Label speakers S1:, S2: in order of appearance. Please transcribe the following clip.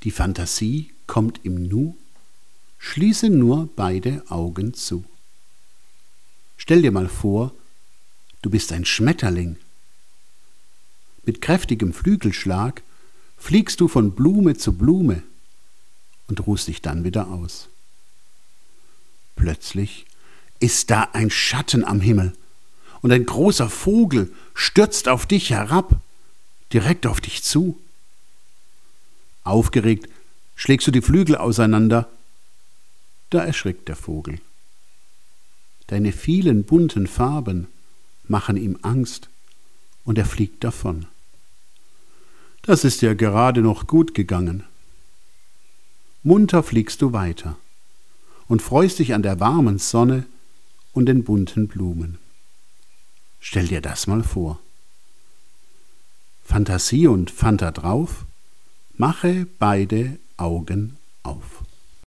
S1: Die Fantasie kommt im Nu, schließe nur beide Augen zu. Stell dir mal vor, du bist ein Schmetterling. Mit kräftigem Flügelschlag fliegst du von Blume zu Blume und ruhst dich dann wieder aus. Plötzlich ist da ein Schatten am Himmel und ein großer Vogel stürzt auf dich herab, direkt auf dich zu. Aufgeregt schlägst du die Flügel auseinander, da erschrickt der Vogel. Deine vielen bunten Farben machen ihm Angst und er fliegt davon. Das ist ja gerade noch gut gegangen. Munter fliegst du weiter und freust dich an der warmen Sonne und den bunten Blumen. Stell dir das mal vor. Fantasie und Fanta drauf, mache beide Augen auf.